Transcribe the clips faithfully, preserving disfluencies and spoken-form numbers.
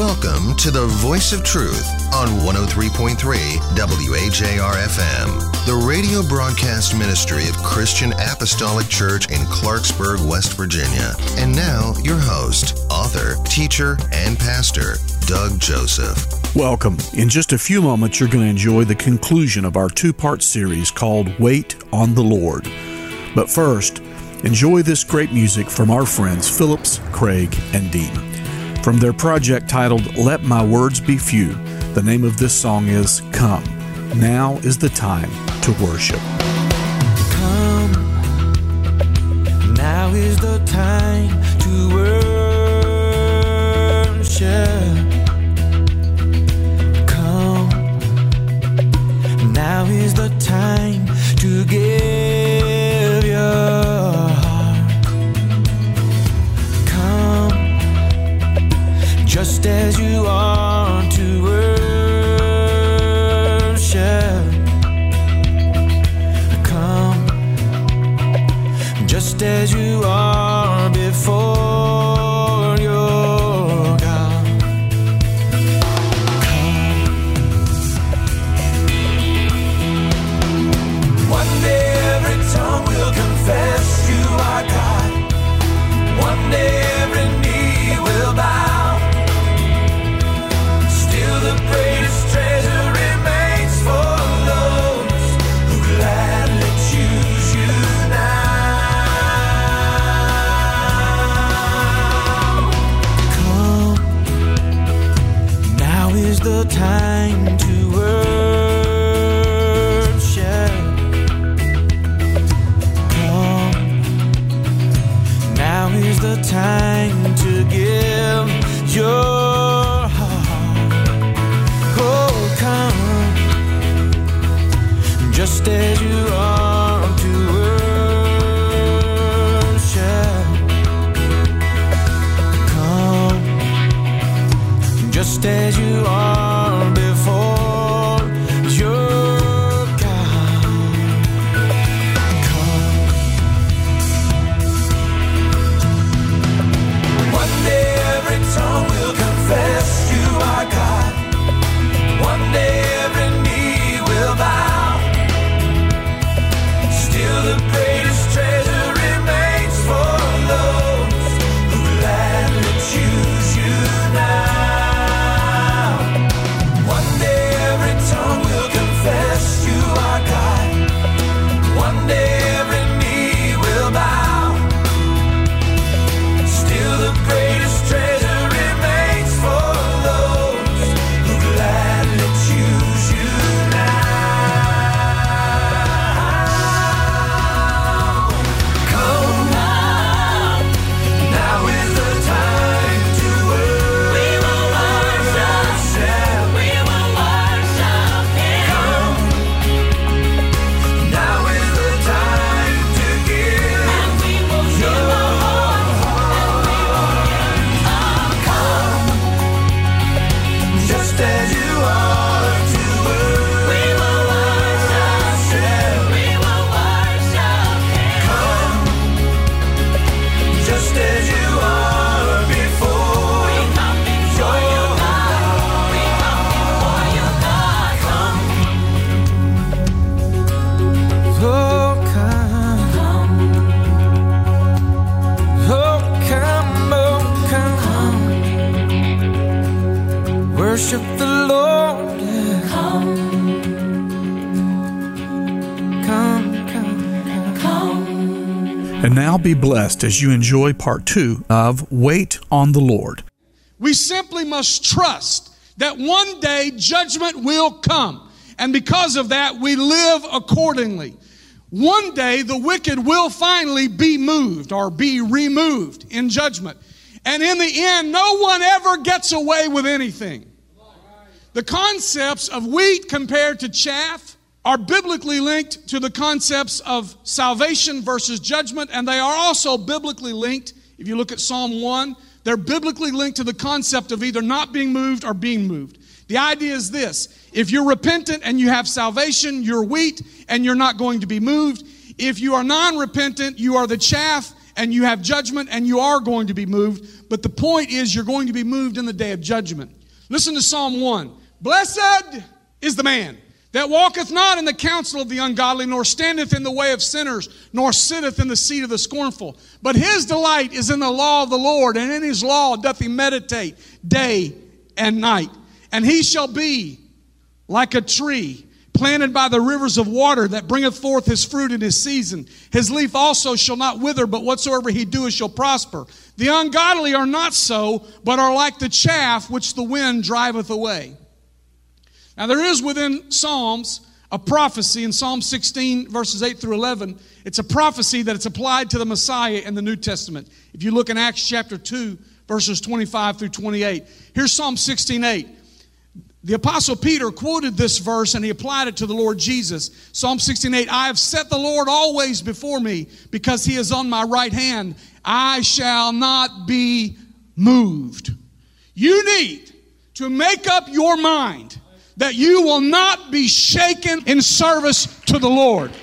Welcome to the Voice of Truth on one oh three point three W A J R F M, the radio broadcast ministry of Christian Apostolic Church in Clarksburg, West Virginia. And now, your host, author, teacher, and pastor, Doug Joseph. Welcome. In just a few moments, you're going to enjoy the conclusion of our two-part series called Wait on the Lord. But first, enjoy this great music from our friends Phillips, Craig, and Dean. From their project titled Let My Words Be Few, the name of this song is Come. Now is the time to worship. Come, now is the time to worship. Come, now is the time to give your heart. Come, just as you are to worship. Come, just as you are before your God. Come. One day every tongue will confess you are God. One day every knee will bow. The greatest treasure remains for those who gladly choose you now. Come, now is the time to worship. Come, now is the time to give your just as you are to worship. Come, just as you are before your God. Come. One day every tongue will confess you are God. One day every knee will bow. The greatest treasure remains for those who gladly choose you now. One day every tongue will confess you are God. One day every knee will bow. Still the greatest treasure remains for those who gladly choose you now. Worship the Lord. Come. Come, come, come. And now be blessed as you enjoy part two of Wait on the Lord. We simply must trust that one day judgment will come. And because of that, we live accordingly. One day the wicked will finally be moved or be removed in judgment. And in the end, no one ever gets away with anything. The concepts of wheat compared to chaff are biblically linked to the concepts of salvation versus judgment, and they are also biblically linked. If you look at Psalm one, they're biblically linked to the concept of either not being moved or being moved. The idea is this: if you're repentant and you have salvation, you're wheat and you're not going to be moved. If you are non-repentant, you are the chaff and you have judgment, and you are going to be moved. But the point is, you're going to be moved in the day of judgment. Listen to Psalm one. Blessed is the man that walketh not in the counsel of the ungodly, nor standeth in the way of sinners, nor sitteth in the seat of the scornful. But his delight is in the law of the Lord, and in his law doth he meditate day and night. And he shall be like a tree planted by the rivers of water, that bringeth forth his fruit in his season. His leaf also shall not wither, but whatsoever he doeth shall prosper. The ungodly are not so, but are like the chaff which the wind driveth away. Now there is within Psalms a prophecy in Psalm sixteen, verses eight through eleven. It's a prophecy that it's applied to the Messiah in the New Testament. If you look in Acts chapter two, verses twenty-five through twenty-eight. Here's Psalm sixteen eight. The Apostle Peter quoted this verse and he applied it to the Lord Jesus. Psalm sixteen eight, I have set the Lord always before me, because he is on my right hand. I shall not be moved. You need to make up your mind that you will not be shaken in service to the Lord.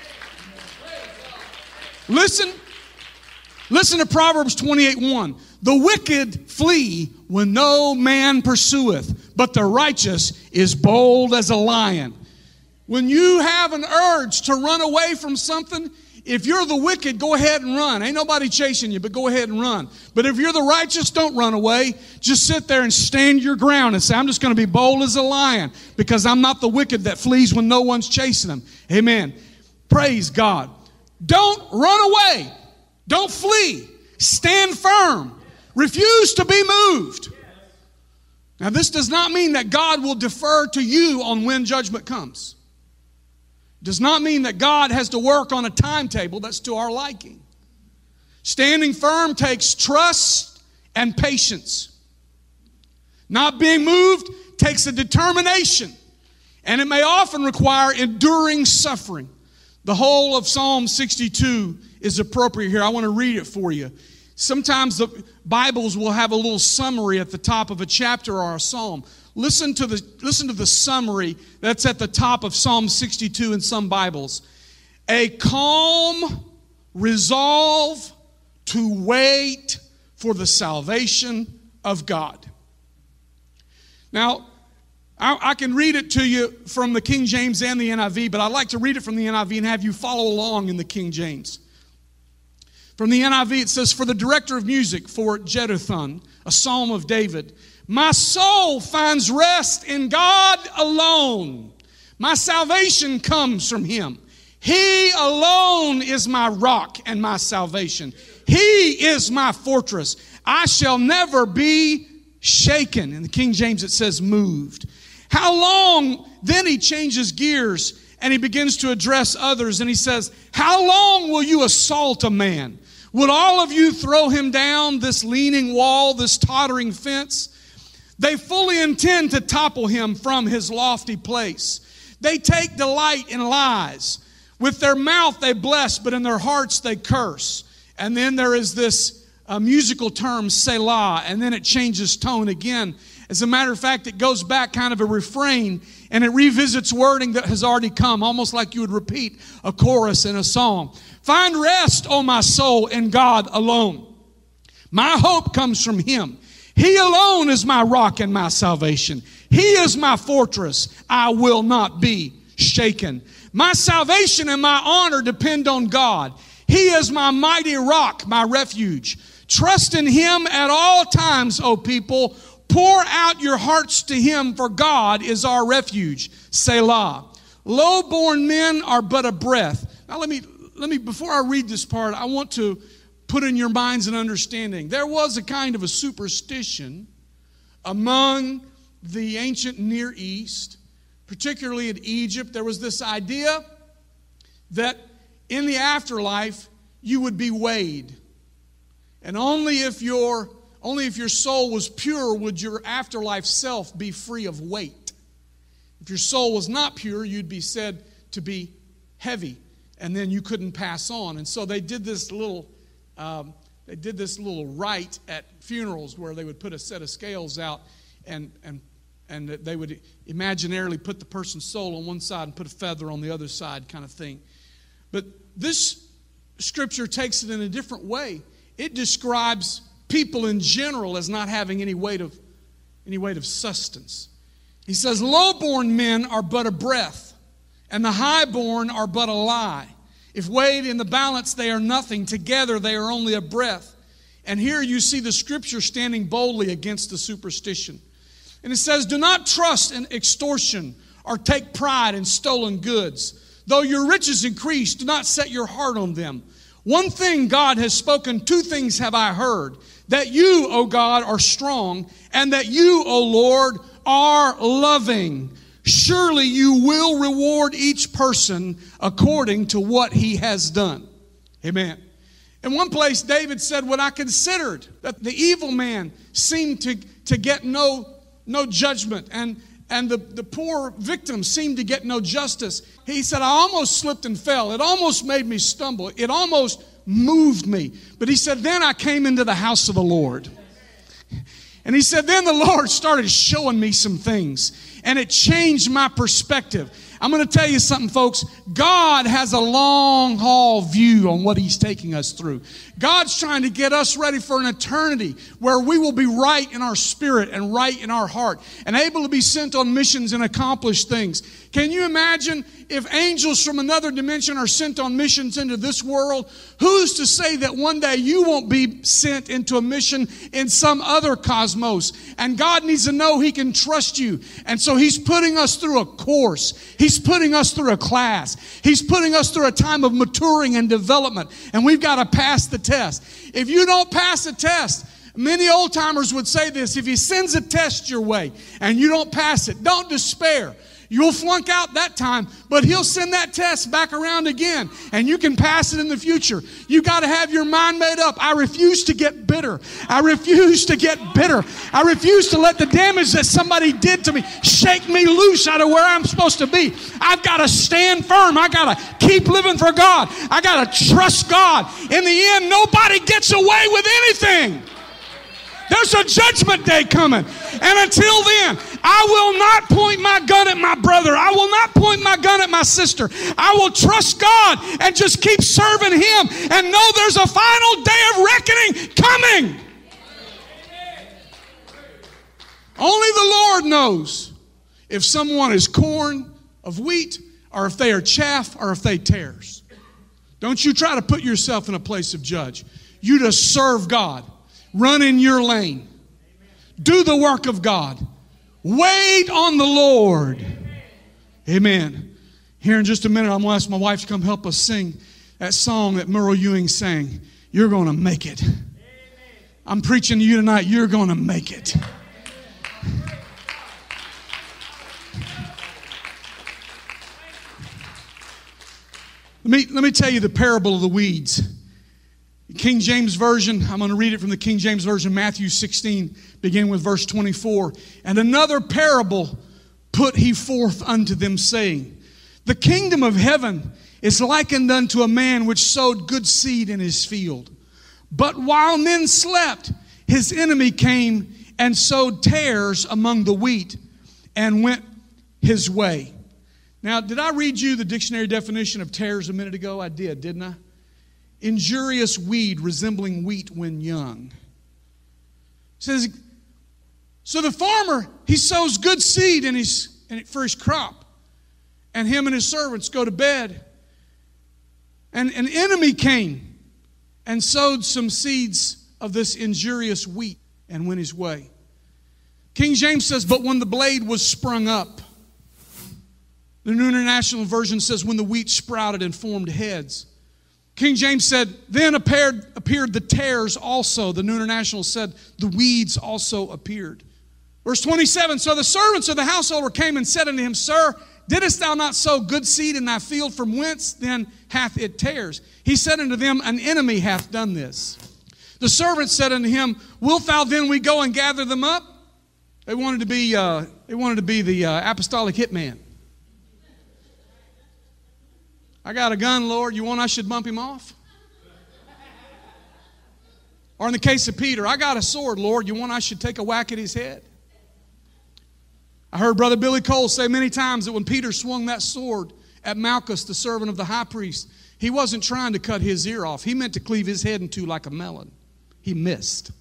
Listen, listen to Proverbs twenty-eight one. The wicked flee when no man pursueth, but the righteous is bold as a lion. When you have an urge to run away from something, if you're the wicked, go ahead and run. Ain't nobody chasing you, but go ahead and run. But if you're the righteous, don't run away. Just sit there and stand your ground and say, I'm just going to be bold as a lion, because I'm not the wicked that flees when no one's chasing them. Amen. Praise God. Don't run away. Don't flee. Stand firm. Refuse to be moved. Now, this does not mean that God will defer to you on when judgment comes. It does not mean that God has to work on a timetable that's to our liking. Standing firm takes trust and patience. Not being moved takes a determination, and it may often require enduring suffering. The whole of Psalm sixty-two is appropriate here. I want to read it for you. Sometimes the Bibles will have a little summary at the top of a chapter or a psalm. Listen to the, listen to the summary that's at the top of Psalm sixty-two in some Bibles. A calm resolve to wait for the salvation of God. Now, I, I can read it to you from the King James and the N I V, but I'd like to read it from the N I V and have you follow along in the King James. From the N I V, it says, for the director of music for Jeduthun, a psalm of David, my soul finds rest in God alone. My salvation comes from him. He alone is my rock and my salvation. He is my fortress. I shall never be shaken. In the King James, it says moved. How long? Then he changes gears and he begins to address others. And he says, how long will you assault a man? Would all of you throw him down, this leaning wall, this tottering fence? They fully intend to topple him from his lofty place. They take delight in lies. With their mouth they bless, but in their hearts they curse. And then there is this uh, musical term, Selah, and then it changes tone again. As a matter of fact, it goes back kind of a refrain, and it revisits wording that has already come, almost like you would repeat a chorus in a song. Find rest, O my soul, in God alone. My hope comes from him. He alone is my rock and my salvation. He is my fortress. I will not be shaken. My salvation and my honor depend on God. He is my mighty rock, my refuge. Trust in him at all times, O people. Pour out your hearts to him, for God is our refuge. Selah. Low-born men are but a breath. Now let me, let me, before I read this part, I want to put in your minds an understanding. There was a kind of a superstition among the ancient Near East, particularly in Egypt. There was this idea that in the afterlife you would be weighed. And only if your only if your soul was pure would your afterlife self be free of weight. If your soul was not pure, you'd be said to be heavy, and then you couldn't pass on. And so they did this little um, they did this little rite at funerals where they would put a set of scales out, and and and they would imaginarily put the person's soul on one side and put a feather on the other side, kind of thing. But this Scripture takes it in a different way. It describes people in general as not having any weight of any weight of substance. He says, low-born men are but a breath, and the high-born are but a lie. If weighed in the balance, they are nothing. Together, they are only a breath. And here you see the Scripture standing boldly against the superstition. And it says, do not trust in extortion or take pride in stolen goods. Though your riches increase, do not set your heart on them. One thing God has spoken, two things have I heard. That you, O God, are strong, and that you, O Lord, are loving. Surely you will reward each person according to what he has done. Amen. In one place, David said, when I considered that the evil man seemed to, to get no, no judgment, and, and the, the poor victim seemed to get no justice, he said, I almost slipped and fell. It almost made me stumble. It almost moved me. But he said, then I came into the house of the Lord. And he said, then the Lord started showing me some things, and it changed my perspective. I'm going to tell you something, folks. God has a long haul view on what He's taking us through. God's trying to get us ready for an eternity where we will be right in our spirit and right in our heart and able to be sent on missions and accomplish things. Can you imagine if angels from another dimension are sent on missions into this world? Who's to say that one day you won't be sent into a mission in some other cosmos? And God needs to know He can trust you. And so He's putting us through a course. He's putting us through a class. He's putting us through a time of maturing and development. And we've got to pass the test. If you don't pass the test, many old timers would say this, if He sends a test your way and you don't pass it, don't despair. You'll flunk out that time, but He'll send that test back around again, and you can pass it in the future. You got to have your mind made up. I refuse to get bitter. I refuse to get bitter. I refuse to let the damage that somebody did to me shake me loose out of where I'm supposed to be. I've got to stand firm. I got to keep living for God. I got to trust God. In the end, nobody gets away with anything. There's a judgment day coming. And until then, I will not point my gun at my brother. I will not point my gun at my sister. I will trust God and just keep serving Him and know there's a final day of reckoning coming. Only the Lord knows if someone is corn of wheat or if they are chaff or if they tares. Don't you try to put yourself in a place of judge. You just serve God. Run in your lane. Do the work of God. Wait on the Lord. Amen. Here in just a minute, I'm going to ask my wife to come help us sing that song that Merle Ewing sang. You're going to make it. I'm preaching to you tonight. You're going to make it. Let me, let me tell you the parable of the weeds. King James Version, I'm going to read it from the King James Version, Matthew sixteen, beginning with verse twenty-four. And another parable put He forth unto them, saying, the kingdom of heaven is likened unto a man which sowed good seed in his field. But while men slept, his enemy came and sowed tares among the wheat and went his way. Now, did I read you the dictionary definition of tares a minute ago? I did, didn't I? Injurious weed resembling wheat when young. It says, so the farmer, he sows good seed in his, in, for his crop. And him and his servants go to bed. And an enemy came and sowed some seeds of this injurious wheat and went his way. King James says, but when the blade was sprung up. The New International Version says, when the wheat sprouted and formed heads. King James said, then appeared, appeared the tares also. The New International said, the weeds also appeared. Verse twenty-seven, so the servants of the householder came and said unto him, Sir, didst thou not sow good seed in thy field? From whence then hath it tares? He said unto them, an enemy hath done this. The servants said unto him, wilt thou then we go and gather them up? They wanted to be, uh, they wanted to be the uh, apostolic hitman. I got a gun, Lord. You want I should bump him off? Or in the case of Peter, I got a sword, Lord. You want I should take a whack at his head? I heard Brother Billy Cole say many times that when Peter swung that sword at Malchus, the servant of the high priest, He wasn't trying to cut his ear off. He meant to cleave his head in two like a melon. He missed.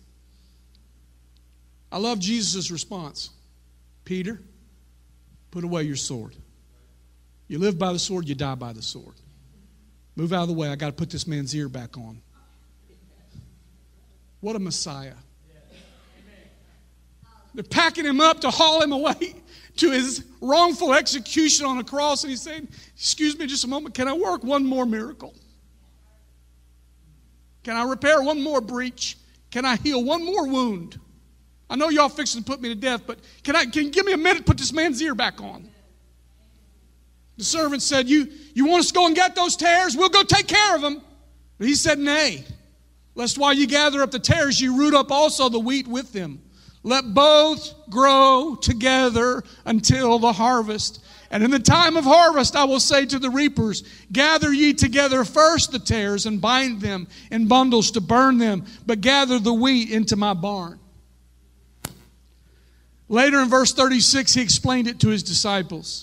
I love Jesus' response. Peter, put away your sword. You live by the sword, you die by the sword. Move out of the way. I got to put this man's ear back on. What a Messiah. They're packing him up to haul him away to his wrongful execution on a cross. And he's saying, excuse me just a moment, can I work one more miracle? Can I repair one more breach? Can I heal one more wound? I know y'all fixing to put me to death, but can I can you give me a minute to put this man's ear back on? The servant said, you, you want us to go and get those tares? We'll go take care of them. But he said, nay, lest while you gather up the tares, you root up also the wheat with them. Let both grow together until the harvest. And in the time of harvest, I will say to the reapers, gather ye together first the tares and bind them in bundles to burn them, but gather the wheat into my barn. Later in verse thirty-six, he explained it to his disciples.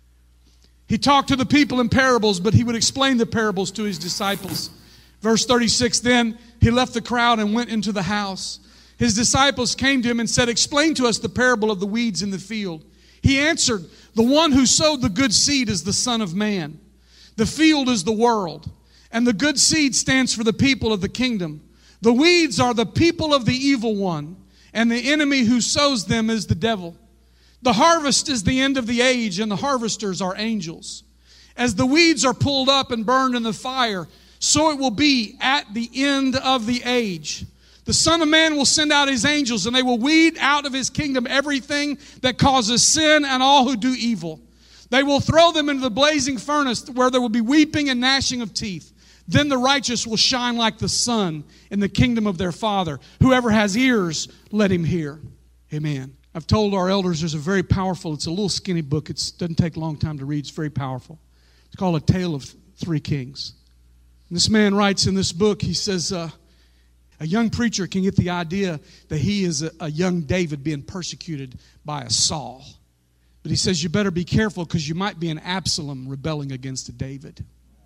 He talked to the people in parables, but he would explain the parables to his disciples. Verse thirty-six, then he left the crowd and went into the house. His disciples came to him and said, explain to us the parable of the weeds in the field. He answered, the one who sowed the good seed is the Son of Man. The field is the world, and the good seed stands for the people of the kingdom. The weeds are the people of the evil one, and the enemy who sows them is the devil. The harvest is the end of the age, and the harvesters are angels. As the weeds are pulled up and burned in the fire, so it will be at the end of the age. The Son of Man will send out his angels, and they will weed out of his kingdom everything that causes sin and all who do evil. They will throw them into the blazing furnace where there will be weeping and gnashing of teeth. Then the righteous will shine like the sun in the kingdom of their Father. Whoever has ears, let him hear. Amen. I've told our elders there's a very powerful, it's a little skinny book. It doesn't take a long time to read. It's very powerful. It's called A Tale of Three Kings. And this man writes in this book, he says, uh, a young preacher can get the idea that he is a, a young David being persecuted by a Saul. But he says you better be careful because you might be an Absalom rebelling against a David.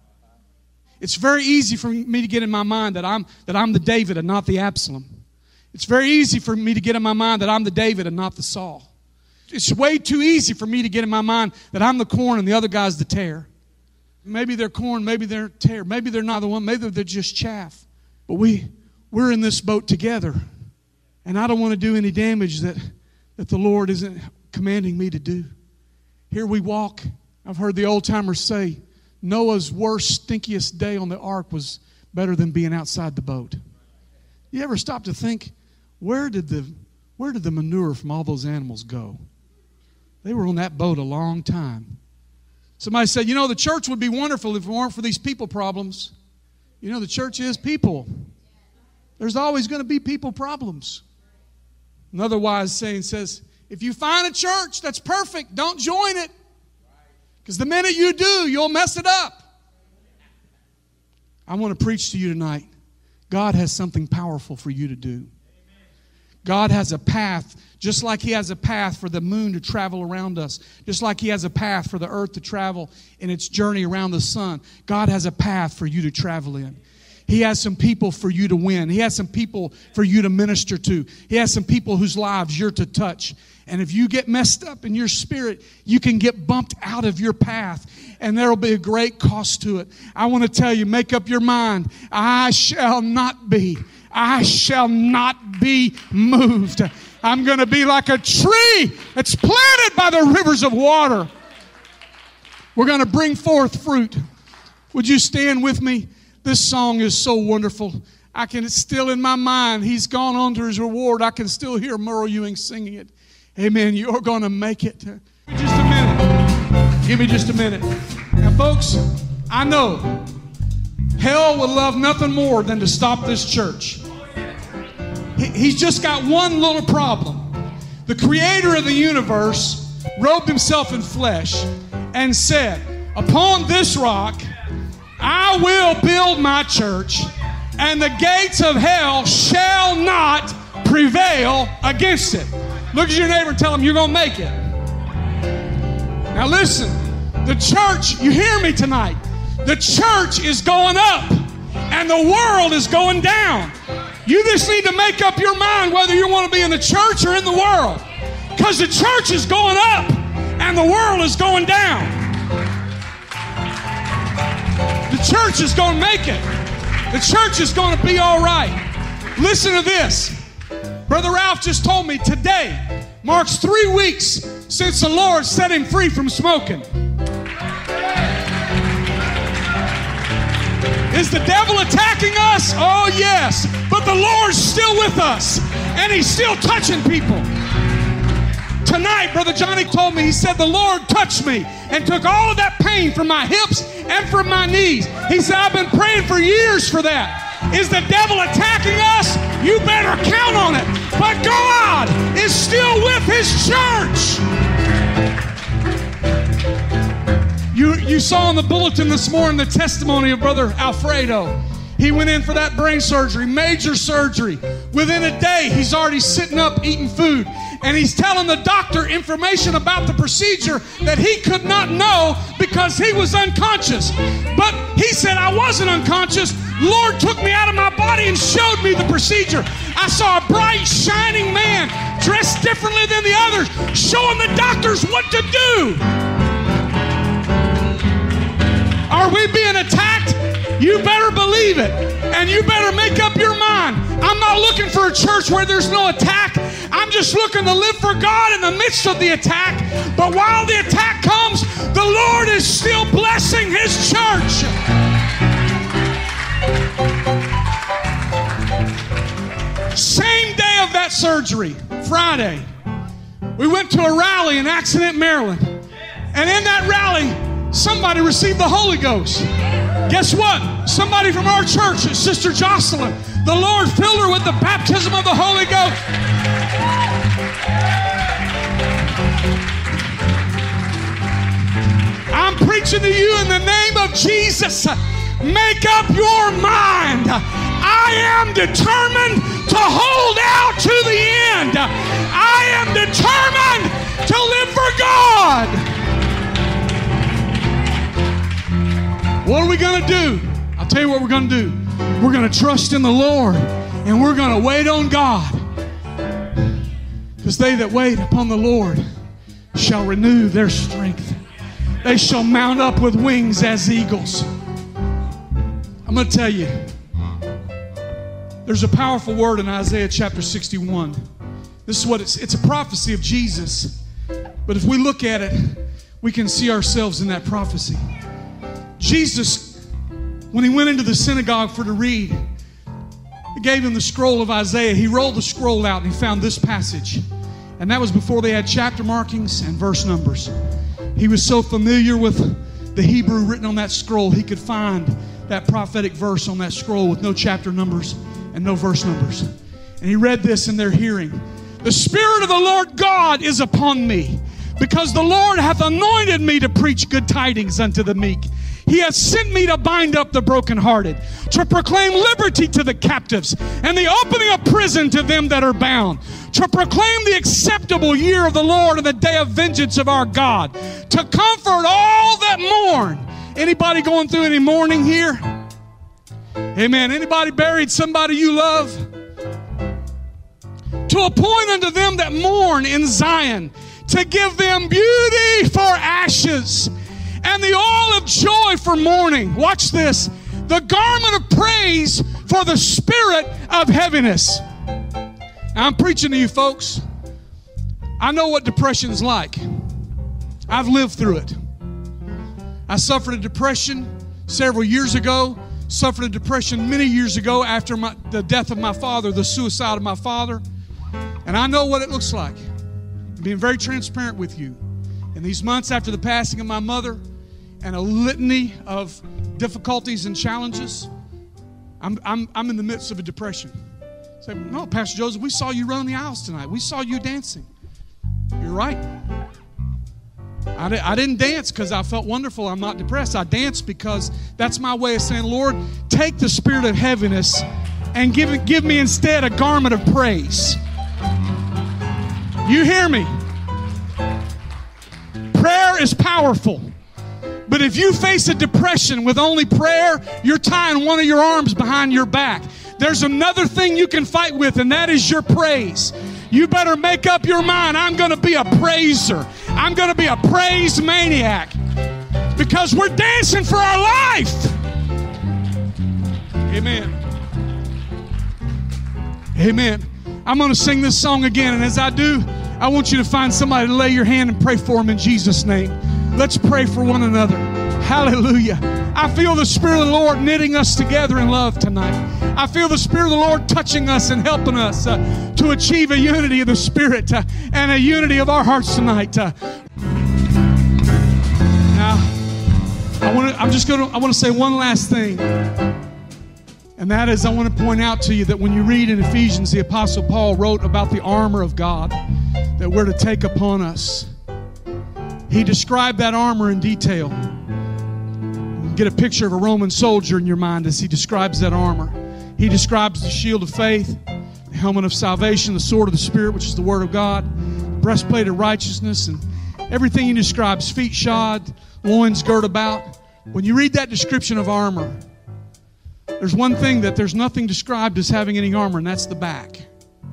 It's very easy for me to get in my mind that I'm, that I'm the David and not the Absalom. It's very easy for me to get in my mind that I'm the David and not the Saul. It's way too easy for me to get in my mind that I'm the corn and the other guy's the tare. Maybe they're corn, maybe they're tare, maybe they're not the one, maybe they're just chaff. But we... We're in this boat together, and I don't want to do any damage that, that the Lord isn't commanding me to do. Here we walk. I've heard the old-timers say, Noah's worst, stinkiest day on the ark was better than being outside the boat. You ever stop to think, where did the, where did the manure from all those animals go? They were on that boat a long time. Somebody said, you know, the church would be wonderful if it weren't for these people problems. You know, the church is people. There's always going to be people problems. Another wise saying says, if you find a church that's perfect, don't join it. Because the minute you do, you'll mess it up. I want to preach to you tonight. God has something powerful for you to do. God has a path, just like He has a path for the moon to travel around us, just like He has a path for the earth to travel in its journey around the sun. God has a path for you to travel in. He has some people for you to win. He has some people for you to minister to. He has some people whose lives you're to touch. And if you get messed up in your spirit, you can get bumped out of your path, and there will be a great cost to it. I want to tell you, make up your mind. I shall not be. I shall not be moved. I'm going to be like a tree that's planted by the rivers of water. We're going to bring forth fruit. Would you stand with me? This song is so wonderful. I can, it's still in my mind. He's gone on to his reward. I can still hear Merle Ewing singing it. Amen. You're going to make it. Just a minute. Give me just a minute. Now, folks, I know hell would love nothing more than to stop this church. He, he's just got one little problem. The creator of the universe robed himself in flesh and said, upon this rock, I will build my church, and the gates of hell shall not prevail against it. Look at your neighbor and tell him you're going to make it. Now listen, the church, you hear me tonight, The church is going up and the world is going down. You just need to make up your mind whether you want to be in the church or in the world. Because the church is going up and the world is going down. The church is going to make it. The church is going to be all right. Listen to this. Brother Ralph just told me today marks three weeks since the Lord set him free from smoking. Is the devil attacking us? Oh, yes. But the Lord's still with us, and He's still touching people. Tonight, Brother Johnny told me, he said, the Lord touched me and took all of that pain from my hips and from my knees. He said, I've been praying for years for that. Is the devil attacking us? You better count on it. But God is still with His church. You, you saw in the bulletin this morning the testimony of Brother Alfredo. He went in for that brain surgery, major surgery. Within a day, he's already sitting up eating food. And he's telling the doctor information about the procedure that he could not know because he was unconscious. But he said, I wasn't unconscious. Lord took me out of my body and showed me the procedure. I saw a bright, shining man dressed differently than the others, showing the doctors what to do. Are we being attacked? You better believe it. And you better make up your mind. I'm not looking for a church where there's no attack. I'm just looking to live for God in the midst of the attack. But while the attack comes, the Lord is still blessing His church. Same day of that surgery, Friday, we went to a rally in Accident, Maryland. And in that rally, somebody received the Holy Ghost. Guess what? Somebody from our church, Sister Jocelyn, the Lord filled her with the baptism of the Holy Ghost. I'm preaching to you in the name of Jesus. Make up your mind. I am determined to hold out to the end. I am determined to live for God. What are we going to do? I'll tell you what we're going to do. We're going to trust in the Lord, and we're going to wait on God. Because they that wait upon the Lord shall renew their strength. They shall mount up with wings as eagles. I'm going to tell you, there's a powerful word in Isaiah chapter sixty-one. This is what it's, it's a prophecy of Jesus. But if we look at it, we can see ourselves in that prophecy. Jesus, when He went into the synagogue for to read, He gave him the scroll of Isaiah. He rolled the scroll out and he found this passage. And that was before they had chapter markings and verse numbers. He was so familiar with the Hebrew written on that scroll, he could find that prophetic verse on that scroll with no chapter numbers and no verse numbers. And he read this in their hearing. The Spirit of the Lord God is upon me, because the Lord hath anointed me to preach good tidings unto the meek. He has sent me to bind up the brokenhearted, to proclaim liberty to the captives, and the opening of prison to them that are bound, to proclaim the acceptable year of the Lord and the day of vengeance of our God, to comfort all that mourn. Anybody going through any mourning here? Amen. Anybody buried somebody you love? To appoint unto them that mourn in Zion, to give them beauty for ashes, and the oil of joy for mourning. Watch this. The garment of praise for the spirit of heaviness. Now, I'm preaching to you folks. I know what depression's like. I've lived through it. I suffered a depression several years ago. Suffered a depression many years ago after my, the death of my father, the suicide of my father. And I know what it looks like. I'm being very transparent with you. In these months after the passing of my mother and a litany of difficulties and challenges, I'm, I'm, I'm in the midst of a depression. Say, no, Pastor Joseph, we saw you run the aisles tonight. We saw you dancing. You're right. I, di- I didn't dance because I felt wonderful. I'm not depressed. I danced because that's my way of saying, Lord, take the spirit of heaviness and give, it, give me instead a garment of praise. You hear me? Prayer is powerful. But if you face a depression with only prayer, you're tying one of your arms behind your back. There's another thing you can fight with, and that is your praise. You better make up your mind, I'm going to be a praiser. I'm going to be a praise maniac. Because we're dancing for our life. Amen. Amen. I'm going to sing this song again, and as I do, I want you to find somebody to lay your hand and pray for them in Jesus' name. Let's pray for one another. Hallelujah. I feel the Spirit of the Lord knitting us together in love tonight. I feel the Spirit of the Lord touching us and helping us uh, to achieve a unity of the Spirit uh, and a unity of our hearts tonight. Uh, now, I want to. I'm just going to. I want to say one last thing, and that is, I want to point out to you that when you read in Ephesians, the Apostle Paul wrote about the armor of God that we're to take upon us. He described that armor in detail. Get a picture of a Roman soldier in your mind as he describes that armor. He describes the shield of faith, the helmet of salvation, the sword of the Spirit, which is the Word of God, breastplate of righteousness, and everything he describes, feet shod, loins girt about. When you read that description of armor, there's one thing that there's nothing described as having any armor, and that's the back.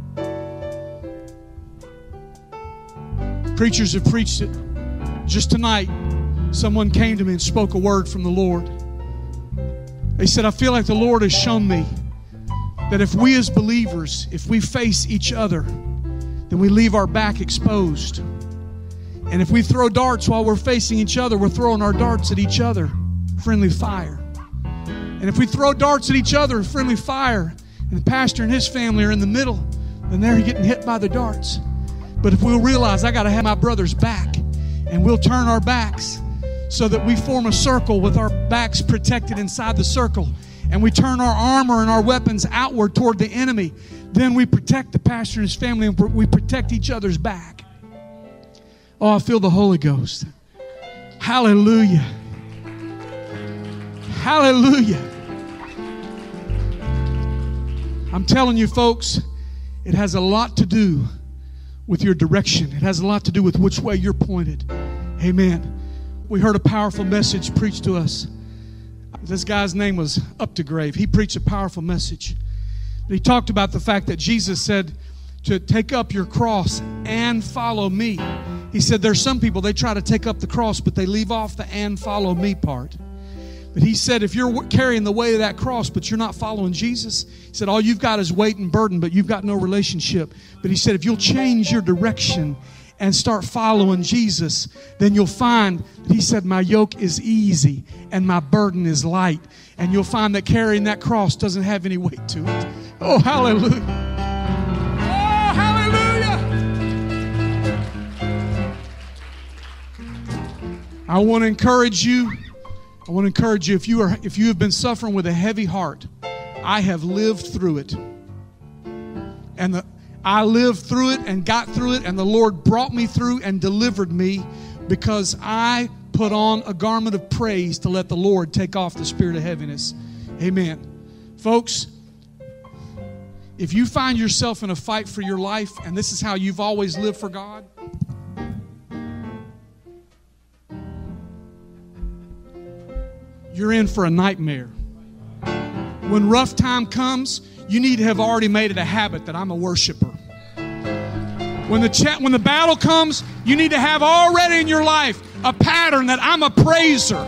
Preachers have preached it. Just tonight, someone came to me and spoke a word from the Lord. They said, I feel like the Lord has shown me that if we as believers, if we face each other, then we leave our back exposed. And if we throw darts while we're facing each other, we're throwing our darts at each other, friendly fire. And if we throw darts at each other, friendly fire, and the pastor and his family are in the middle, then they're getting hit by the darts. But if we'll realize, I got to have my brother's back, and we'll turn our backs so that we form a circle with our backs protected inside the circle, and we turn our armor and our weapons outward toward the enemy, then we protect the pastor and his family, and we protect each other's back. Oh, I feel the Holy Ghost. Hallelujah. Hallelujah. I'm telling you, folks, it has a lot to do with your direction. It has a lot to do with which way you're pointed. Amen. We heard a powerful message preached to us. This guy's name was Updegrave. He preached a powerful message. He talked about the fact that Jesus said to take up your cross and follow me. He said there's some people, they try to take up the cross, but they leave off the and follow me part. But he said if you're carrying the weight of that cross, but you're not following Jesus, he said all you've got is weight and burden, but you've got no relationship. But he said if you'll change your direction and start following Jesus, then you'll find that he said my yoke is easy and my burden is light. And you'll find that carrying that cross doesn't have any weight to it. Oh, hallelujah. Oh, hallelujah. I want to encourage you. I want to encourage you, if you are, if you have been suffering with a heavy heart, I have lived through it. And the, I lived through it and got through it, and the Lord brought me through and delivered me because I put on a garment of praise to let the Lord take off the spirit of heaviness. Amen. Folks, if you find yourself in a fight for your life, and this is how you've always lived for God, you're in for a nightmare. When rough time comes, you need to have already made it a habit that I'm a worshiper. When the chat, when the battle comes, you need to have already in your life a pattern that I'm a praiser.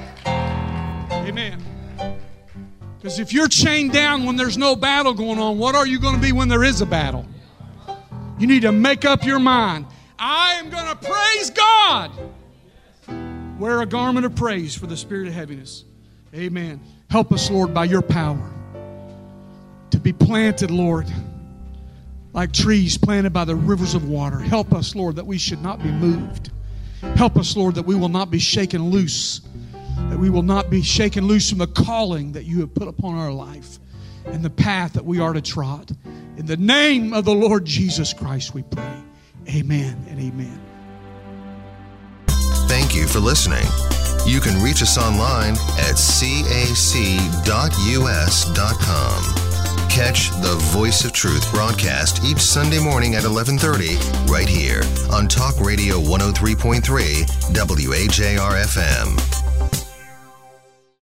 Amen. Because if you're chained down when there's no battle going on, what are you going to be when there is a battle? You need to make up your mind. I am going to praise God. Wear a garment of praise for the spirit of heaviness. Amen. Help us, Lord, by your power to be planted, Lord, like trees planted by the rivers of water. Help us, Lord, that we should not be moved. Help us, Lord, that we will not be shaken loose, that we will not be shaken loose from the calling that you have put upon our life and the path that we are to trod. In the name of the Lord Jesus Christ, we pray. Amen and amen. Thank you for listening. You can reach us online at c a c dot u s dot com. Catch the Voice of Truth broadcast each Sunday morning at eleven thirty right here on Talk Radio one oh three point three W A J R F M.